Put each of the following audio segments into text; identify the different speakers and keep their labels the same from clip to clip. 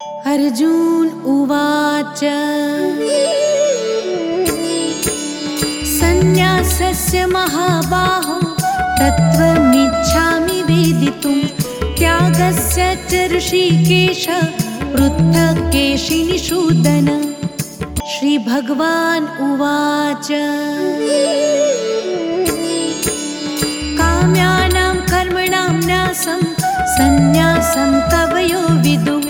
Speaker 1: अर्जुन उवाच सन्न्यासस्य महाबाहो तत्त्वमिच्छामि वेदितुं त्यागस्य च ऋषिकेश पृथक् केशिनिषूदन। श्रीभगवान् उवाच काम्यानां कर्मणां न्यासं सन्न्यासं कवयो विदुः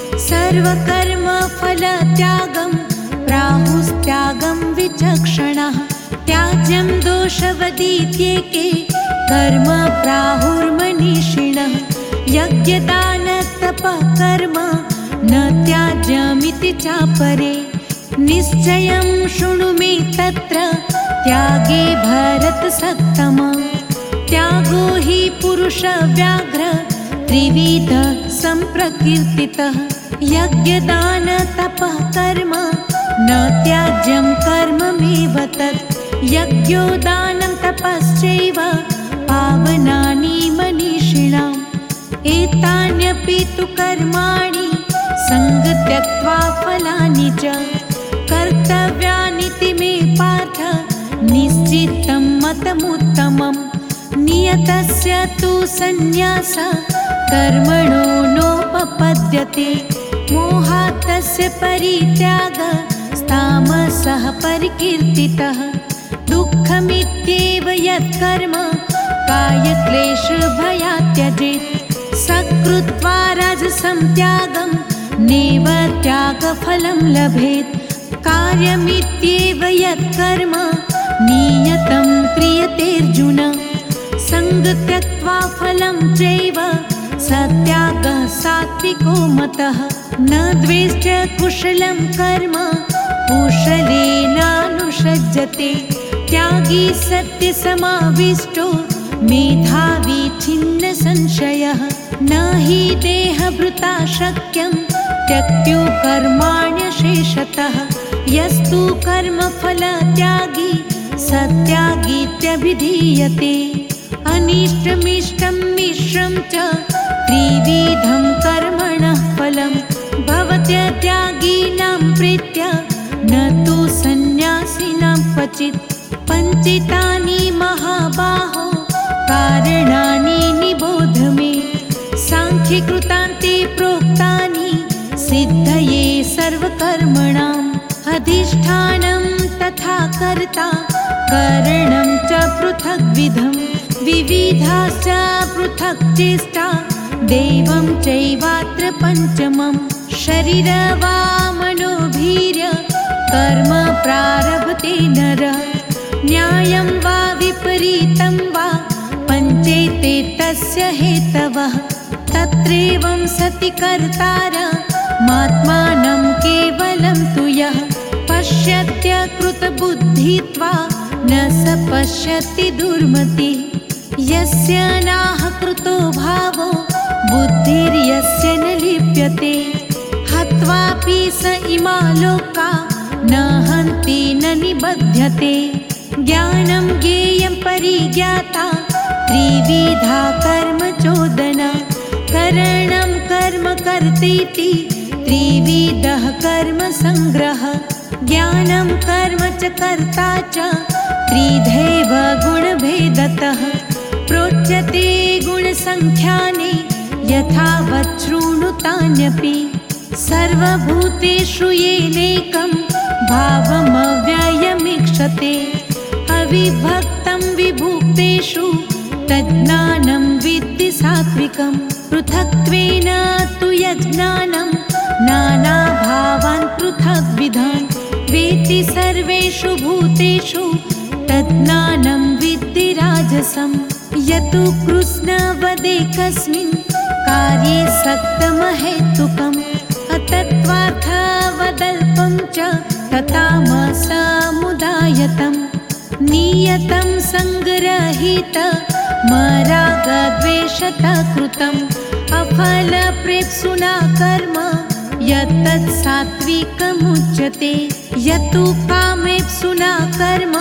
Speaker 1: सर्वकर्मफलत्यागं प्राहुस्त्यागं विचक्षणाः। त्याज्यं दोषवदीत्येके कर्म प्राहुर्मनीषिणः यज्ञदानतपः कर्म न त्याज्यमिति चापरे। निश्चयं शृणु मे तत्र त्यागे भरतसत्तमा। त्यागो हि पुरुषव्याघ्र त्रिविधः सम्प्रकीर्तितः यज्ञदानतपः कर्म न त्याज्यं कर्ममेव तत्। यज्ञोदानं तपश्चैव पावनानि मनीषिणाम् एतान्यपि तु कर्माणि सङ्गत्यक्त्वा फलानि च कर्तव्यानीति मे पार्थ निश्चितं मतमुत्तमम्। नियतस्य तु सन्न्यासः कर्मणो नोपपद्यते मोहात् तस्य परित्यागः तामसः परिकीर्तितः। दुःखमित्येव यत्कर्म कायक्लेशभयात् त्यजेत् सकृत्वा राजसं त्यागं नैव त्यागफलं लभेत्। कार्यमित्येव यत्कर्म नियतं क्रियतेऽर्जुन सङ्गत्यक्त्वा फलं चैव सत्यागः सात्विको मतः। न द्वेष्ट्य कुशलं कर्म कुशलेनानुषज्यते त्यागी सत्यसमाविष्टो मेधावी छिन्न संशयः। न हि देहभृता शक्यं त्यक्त्यो कर्माण्यशेषतः यस्तु कर्मफलत्यागी सत्यागीत्यभिधीयते। अनिष्टमिष्टं मिश्रं च त्रिविधं कर्मणः फलं भवत्यत्यागिनां प्रीत्य न तु सन्न्यासिनां क्वचित्। पञ्चितानि महाबाहो कारणानि निबोध मे साङ्ख्यकृतान्ते प्रोक्तानि सिद्धये सर्वकर्मणाम्। अधिष्ठानं तथा कर्ता करणं च पृथग्विधम् विविधाश्च पृथक् चेष्टा दैवं चैवात्र पञ्चमम्। शरीरवामनोभिर्य कर्म प्रारभते नरः न्यायं वा विपरीतं वा पञ्चेते तस्य हेतवः। तत्रैवं सति कर्तारमात्मानं केवलं तु यः पश्यत्यकृतबुद्धित्वा न स पश्यति दुर्मतिः। यस्य नाह कृतो भावो बुद्धिर्यस्य न लिप्यते हत्वापि स इमा लोका न हन्ति न निबध्यते। ज्ञानं ज्ञेयं परिज्ञाता त्रिविधा कर्म चोदना करणं कर्म कर्तेति त्रिविधः कर्म संग्रह। ज्ञानं कर्म च कर्ता च त्रिधैव गुणभेदतः प्रोच्यते गुणसङ्ख्यानि यथावत् शृणुतान्यपि। सर्वभूतेषु येनैकं भावमव्ययमीक्षते अविभक्तं विभुक्तेषु तज्ज्ञानं विद्धि सात्विकम्। पृथक्त्वेन तु यज्ज्ञानं नानाभावान् पृथग्विधान् वेत्ति सर्वेषु भूतेषु तज्ज्ञानं विद्धि राजसम्। यतु कृष्णवदेकस्मिन् कार्ये सक्तमहेतुकम् अतत्त्वार्थवदल्पं च ततामसमुदायतम्। नियतं सङ्गरहितमरागद्वेषतः कृतम् अफलप्रेप्सुना कर्म यत्तत् सात्विकमुच्यते। यतु कामेप्सुना कर्म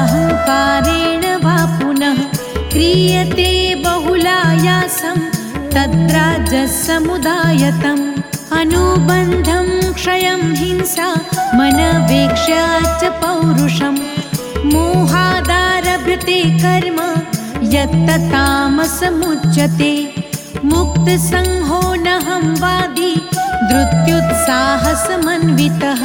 Speaker 1: साहंकारेण वा पुनः क्रियते बहुलायासं तद्राजसमुदायतम् अनुबन्धं क्षयं हिंसा मनवेक्ष्य च पौरुषम् मोहादारभ्यते कर्म यत्ततामसमुच्यते मुक्तसंहो नहं वादी धृत्युत्साहसमन्वितः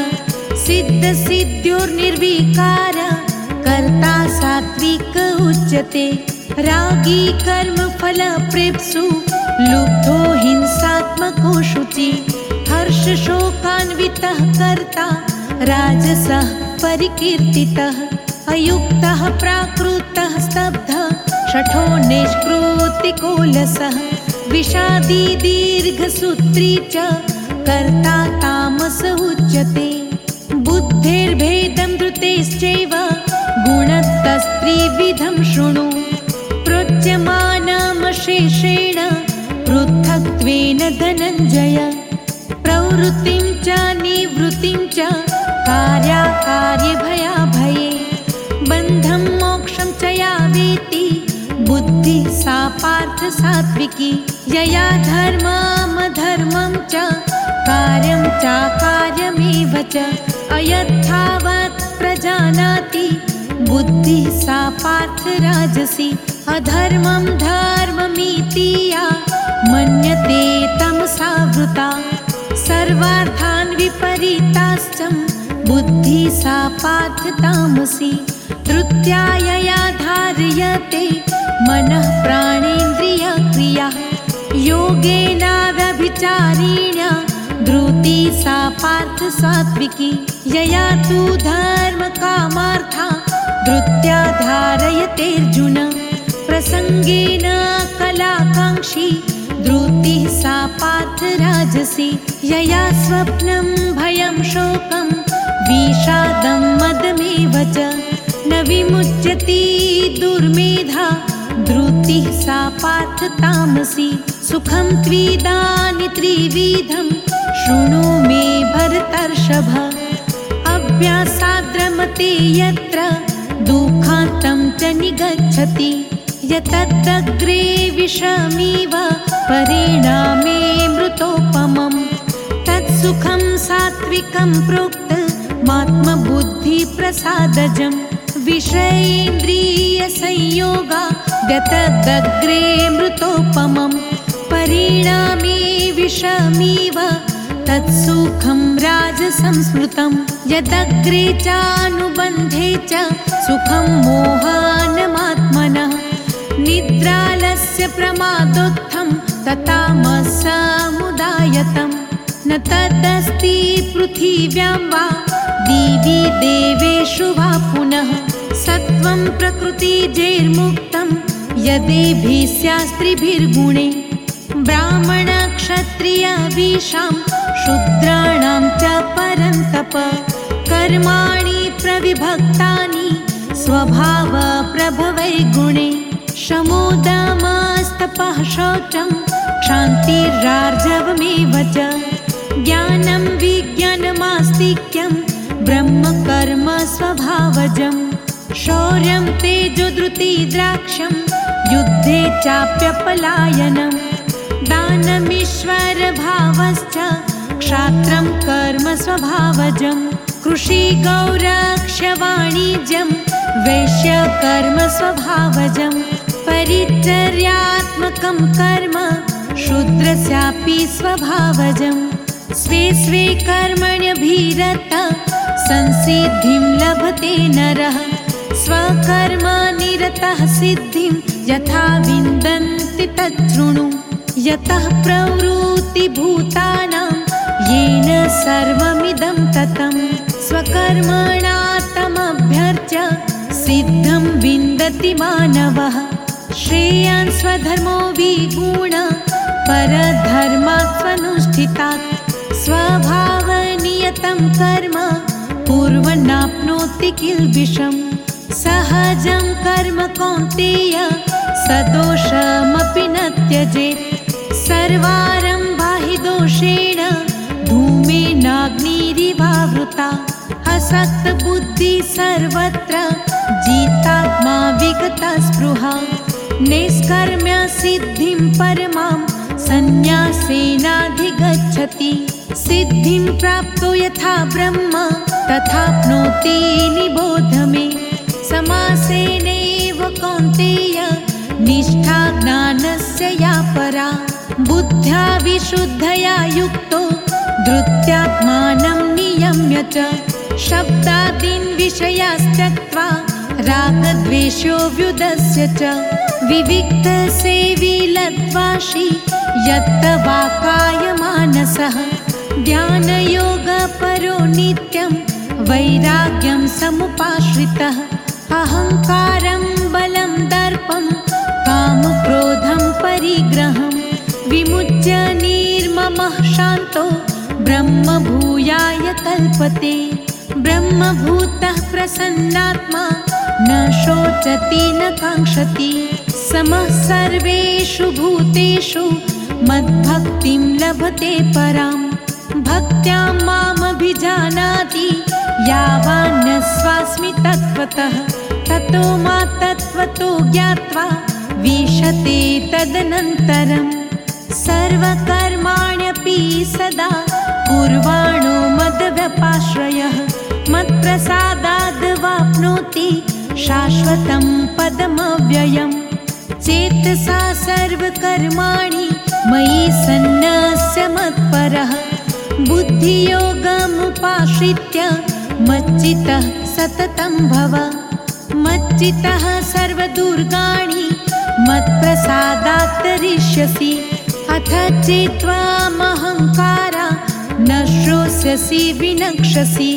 Speaker 1: सिद्धसिद्ध्योर्निर्विकार कर्ता सात्विक उच्यते रागी कर्मफलप्रेप्सु लुब्धो हिंसात्मको शुचि हर्षशोकान्वितः कर्ता राजसः परिकीर्तितः अयुक्तः प्राकृतः स्तब्धः शठो निष्कृतिकोलसः विषादी दीर्घसूत्री च कर्ता तामस उच्यते बुद्धिर्भेदं धृतेश्चैव गुणतस्त्रिविधं शृणु प्रोच्यमानमशेषेण पृथक्त्वेन धनञ्जय प्रवृत्तिं च निवृत्तिं च कार्याकार्ये भयाभये बन्धं मोक्षं च या वेत्ति बुद्धिः सा पार्थ सात्विकी यया धर्ममधर्मं च कार्यं चाकार्यमेव च अयथावत् प्रजानाति बुद्धिः सा पार्थ राजसी अधर्मं धर्ममिति या मन्यते तमसावृता सर्वार्थान् विपरीताश्च बुद्धिः सा पार्थ तामसी तृतीया धार्यते मनः प्राणेन्द्रियक्रियाः योगेन व्यभिचारिण्या धृतिः सा पार्थ सात्विकी यया तु धर्मकामार्था धृत्या धारयतेऽर्जुन प्रसंगेन कलाकाङ्क्षी धृतिः सा पार्थ राजसी यया स्वप्नं भयं शोकं विषादं मदमेव च न विमुच्यति दुर्मेधा धृतिः सा पार्थ तामसी सुखं त्विदानि त्रिविधं शृणु मे भरतर्षभ अभ्यासाद्रमते यत्र दुःखान्तं च निगच्छति यतदग्रे विषमिव परिणामे मृतोपमं तत्सुखं सात्विकं प्रोक्तमात्मबुद्धिप्रसादजं विषयेन्द्रियसंयोगा यतदग्रे मृतोपमं परिणामे विषमिव तत्सुखं राजसंस्मृतं यदग्रे चानुबन्धे च सुखं मोहानमात्मनः निद्रालस्य प्रमादोत्थं ततामसमुदायतं न तदस्ति पृथिव्यां वा दिवि देवेषु वा पुनः सत्वं प्रकृतिजैर्मुक्तं यदेभिः स्यास्त्रिभिर्गुणे ब्राह्मणक्षत्रियविषां शूद्राणां च परन्तप कर्माणि प्रविभक्तानि स्वभावप्रभवैर्गुणे शमोदमस्तपः शौचं क्षान्तिरार्जवमेव च ज्ञानं विज्ञानमास्तिक्यं ब्रह्मकर्म स्वभावजं शौर्यं तेजोधृतिद्राक्षं युद्धे चाप्यपलायनं दानमीश्वरभावश्च क्षात्रं कर्म स्वभावजं कृषिगौरक्ष्यवाणिज्यं वैश्यकर्म स्वभावजं परिचर्यात्मकं कर्म शूद्रस्यापि स्वभावजं स्वे स्वे कर्मण्यभिरत संसिद्धिं लभते नरः स्वकर्मनिरतः सिद्धिं यथा विन्दन्ति तच्छृणु यतः प्रवृत्तिभूतानां येन सर्वमिदं ततं स्वकर्मणा तमभ्यर्च्य सिद्धं विन्दति मानवः श्रेयान् स्वधर्मो विगुण परधर्मात् स्वनुष्ठितात् स्वभावनियतं कर्म पूर्वनाप्नोति किल्बिषम् सहजं कर्म कौन्तेय सदोषमपि न त्यजेत् सर्वारम्भा हि दोषेण धूमेनाग्निरिवावृता असक्तबुद्धि सर्वत्र जितात्मा विगता स्पृहा नैष्कर्म्य सिद्धिं परमां संन्यासेनाधिगच्छति। सिद्धिं प्राप्तो यथा ब्रह्म तथाप्नोति निबोध मे। समासेनैव कौन्तेय निष्ठा ज्ञानस्य या परा। बुद्ध्या विशुद्धया युक्तो धृत्यात्मानं नियम्य च। शब्दादीन् विषयास्त्यक्त्वा रागद्वेषो व्युदस्य च। विविक्तसेवी लत्वाशी यत्तवाकायमानसः। ध्यानयोगपरो नित्यं वैराग्यं समुपाश्रितः। अहङ्कारं बलं दर्पं कामक्रोधं परिग्रहं विमुच्य निर्ममः शान्तो ब्रह्मभूयाय कल्पते। ब्रह्मभूतः प्रसन्नात्मा न शोचति न काङ्क्षति। समः सर्वेषु भूतेषु मद्भक्तिं लभते पराम्। भक्त्या मामभिजानाति यावान्यस्वास्मि तत्त्वतः। ततो मा तत्त्वतो ज्ञात्वा विशते तदनन्तरम्। सर्वकर्माण्यपि सदा कुर्वाणो मद्व्यपाश्रयः। मत्प्रसादाद्वाप्नोति शाश्वतं पदमव्ययम्। चेतसा सर्वकर्माणि मयि सन्न्यस्य मत्परः। बुद्धियोगमुपाश्रित्य मच्चित्तः सततं भव। मच्चित्तः सर्वदुर्गाणि मत्प्रसादात् तरिष्यसि। अथ चेत्त्वामहङ्कारा न श्रोष्यसि विनक्ष्यसि।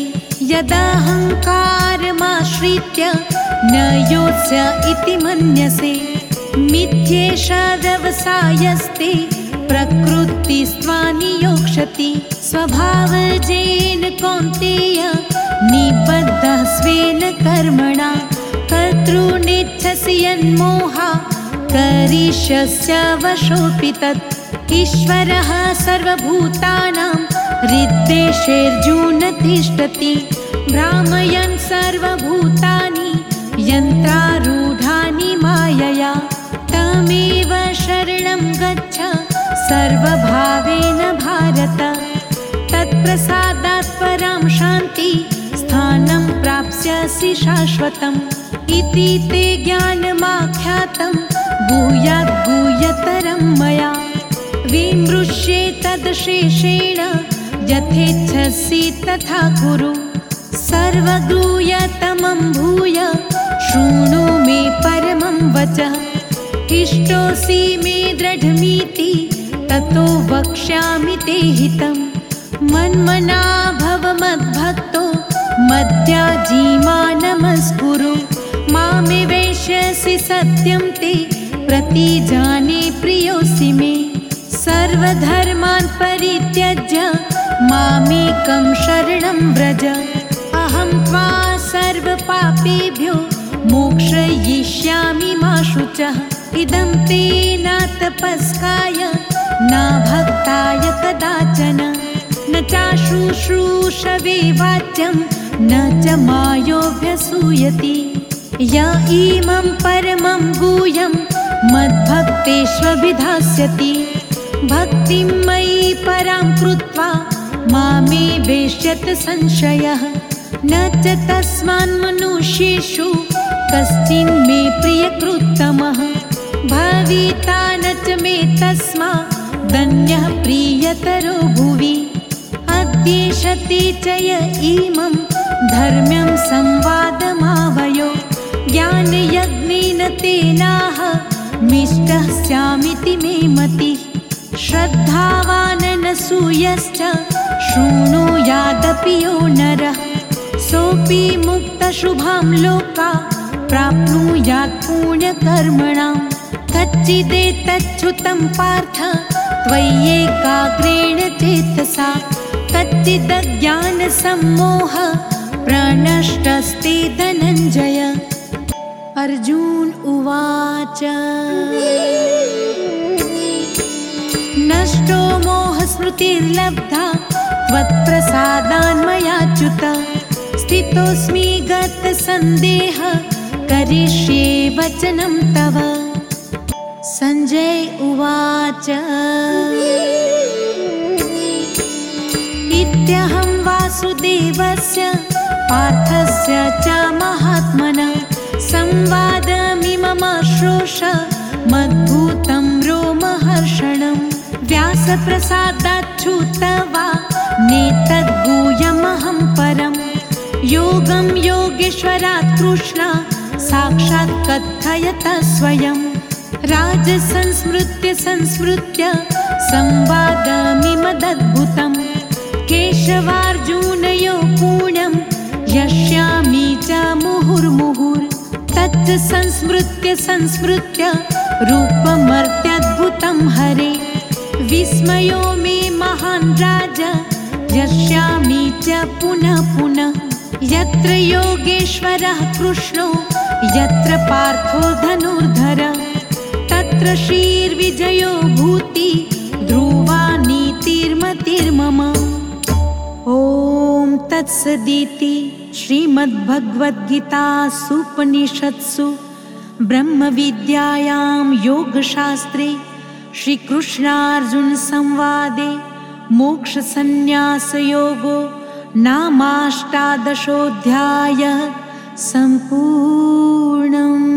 Speaker 1: यदहङ्कारमाश्रित्य न योत्स्य इति मन्यसे। मिथ्येष व्यवसायस्ते प्रकृतिस्त्वा नियोक्ष्यति। स्वभावजेन कौन्तेय निबद्धः स्वेन कर्मणा। कर्तॄनेच्छसि यन्मोहा करिष्यस्य वशोऽपि तत्। ईश्वरः सर्वभूतानां हृद्देशेऽर्जुन तिष्ठति। भ्रामयन् सर्वभूतानि यन्त्रारूढानि मायया। तमेव शरणं गच्छ सर्वभावेन भारत। तत्प्रसादात् परां शान्ति स्थानं प्राप्स्यसि शाश्वतम्। इति ते ज्ञानमाख्यातं भूयात् भूयतरं मया। विमृश्ये तदशेषेण यथेच्छसि तथा कुरु। सर्वगूह्यतमं भूय शृणु मे परमं वचः। इष्टोऽसि मे दृढमिति ततो वक्ष्यामि ते हितम्। मन्मना भव मद्भक्तो मद्याजी मां नमस्कुरु। मामे वैश्यसि सत्यं ते प्रतिजाने प्रियोऽसि मे। सर्वधर्मान् परित्यज्य मामेकं शरणं व्रज। अहं त्वा सर्वपापेभ्यो मोक्षयिष्यामि मा शुचः। इदं ते न तपस्काय न भक्ताय कदाचन। न चाशुश्रूषवे वाच्यं न च मायोऽभ्यसूयति। य इमं परमं गुह्यं मद्भक्तेष्वभिधास्यति। भक्तिं मयि परां कृत्वा मामे वेश्यत संशयः। न च तस्मान्मनुष्येषु कश्चिन्मे प्रियकृत्तमः। भविता न च मे तस्मादन्यः प्रियतरो भुवि। अद्येषते च य इमं धर्म्यं संवादमावयो। ज्ञानयज्ञेन तेनाह मिष्टः स्यामिति मे मतिः। श्रद्धावान् अनसूयश्च शृणुयादपि यो नरः। सोऽपि मुक्तशुभां लोका प्राप्नुयात् पुण्यकर्मणाम्। कच्चिदेतच्छ्रुतं पार्थ त्वय्येकाग्रेण चेतसा। कच्चिदज्ञानसम्मोह प्रणष्टस्ते धनञ्जय। अर्जुन उवाच नष्टो मोहस्मृतिर्लब्धा त्वत्प्रसादान्मयाच्युत। स्थितोऽस्मि गतसन्देहः करिष्ये वचनं तव। सञ्जय उवाच इत्यहं वासुदेवस्य पार्थस्य च महात्मनः संवादमिममश्रोष मद्भूतं रोमहर्षणं व्यासप्रसादात् श्रुत्वा नेतद्गूयमहं परं योगं योगेश्वरात् कृष्ण साक्षात् कथयत स्वयं राजसंस्मृत्य संवादमिमदद्भुतं केशवार्जुनयो पुण्यं यस्यामि च मुहुर्मुहुर् तच्च संस्मृत्य रूपमर्त्यद्भुतं हरे विस्मयो मे महान् राज यस्यामि च पुनः पुनः यत्र योगेश्वरः कृष्णो यत्र पार्थो धनुर्धर तत्र श्रीर्विजयो भूति ध्रुवा नीतिर्मतिर्मम। ॐ तत्सदिति श्रीमद्भगवद्गीतासूपनिषत्सु ब्रह्मविद्यायां योगशास्त्रे श्रीकृष्णार्जुनसंवादे मोक्षसंन्यासयोगो नामाष्टादशोऽध्यायः सम्पूर्णम्।